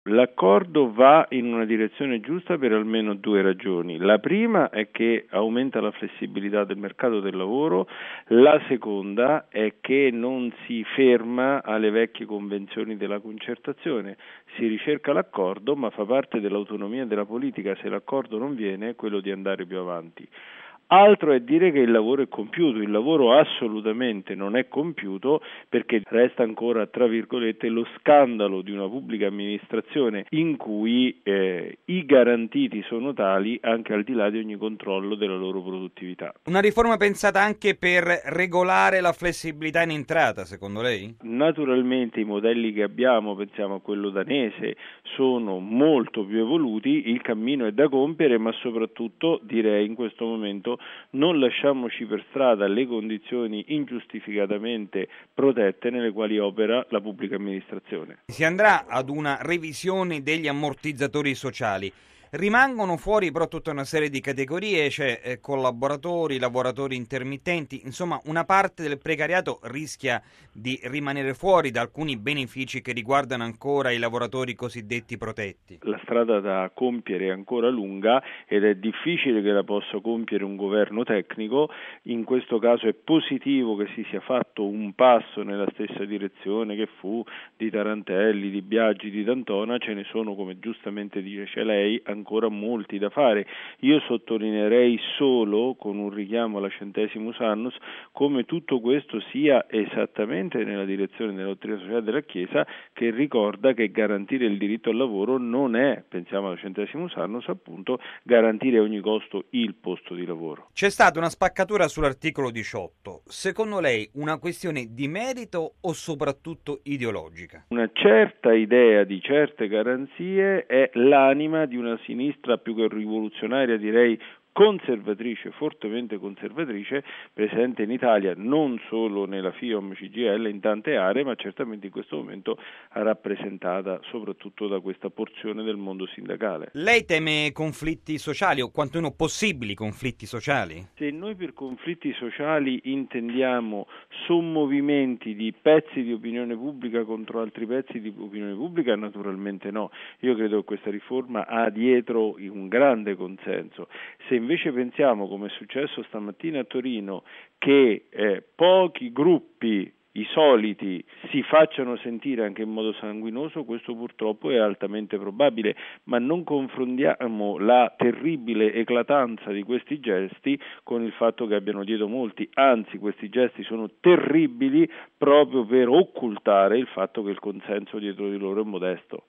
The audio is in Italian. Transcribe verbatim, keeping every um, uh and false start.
L'accordo va in una direzione giusta per almeno due ragioni. La prima è che aumenta la flessibilità del mercato del lavoro, la seconda è che non si ferma alle vecchie convenzioni della concertazione, si ricerca l'accordo, ma fa parte dell'autonomia della politica, se l'accordo non viene, quello di andare più avanti. Altro è dire che il lavoro è compiuto, il lavoro assolutamente non è compiuto perché resta ancora, tra virgolette, lo scandalo di una pubblica amministrazione in cui eh, i garantiti sono tali anche al di là di ogni controllo della loro produttività. Una riforma pensata anche per regolare la flessibilità in entrata, secondo lei? Naturalmente i modelli che abbiamo, pensiamo a quello danese, sono molto più evoluti, il cammino è da compiere, ma soprattutto direi in questo momento non lasciamoci per strada le condizioni ingiustificatamente protette nelle quali opera la pubblica amministrazione. Si andrà ad una revisione degli ammortizzatori sociali. Rimangono fuori però tutta una serie di categorie, cioè eh, collaboratori, lavoratori intermittenti, insomma una parte del precariato rischia di rimanere fuori da alcuni benefici che riguardano ancora i lavoratori cosiddetti protetti. La strada da compiere è ancora lunga ed è difficile che la possa compiere un governo tecnico, in questo caso è positivo che si sia fatto un passo nella stessa direzione che fu di Tarantelli, di Biagi, di D'Antona, ce ne sono, come giustamente dice lei, ancora molti da fare. Io sottolineerei solo, con un richiamo alla centesimus annus, come tutto questo sia esattamente nella direzione della dottrina sociale della Chiesa, che ricorda che garantire il diritto al lavoro non è, pensiamo alla centesimus annus, appunto, garantire a ogni costo il posto di lavoro. C'è stata una spaccatura sull'articolo diciotto. Secondo lei una questione di merito o soprattutto ideologica? Una certa idea di certe garanzie è l'anima di una sinistra più che rivoluzionaria, direi conservatrice, fortemente conservatrice, presente in Italia non solo nella FIOM C G I L, in tante aree, ma certamente in questo momento rappresentata soprattutto da questa porzione del mondo sindacale. Lei teme conflitti sociali o quantomeno possibili conflitti sociali? Se noi per conflitti sociali intendiamo sommovimenti di pezzi di opinione pubblica contro altri pezzi di opinione pubblica, naturalmente no. Io credo che questa riforma ha dietro un grande consenso. Se invece pensiamo, come è successo stamattina a Torino, che eh, pochi gruppi, i soliti, si facciano sentire anche in modo sanguinoso, questo purtroppo è altamente probabile, ma non confrontiamo la terribile eclatanza di questi gesti con il fatto che abbiano dietro molti, anzi questi gesti sono terribili proprio per occultare il fatto che il consenso dietro di loro è modesto.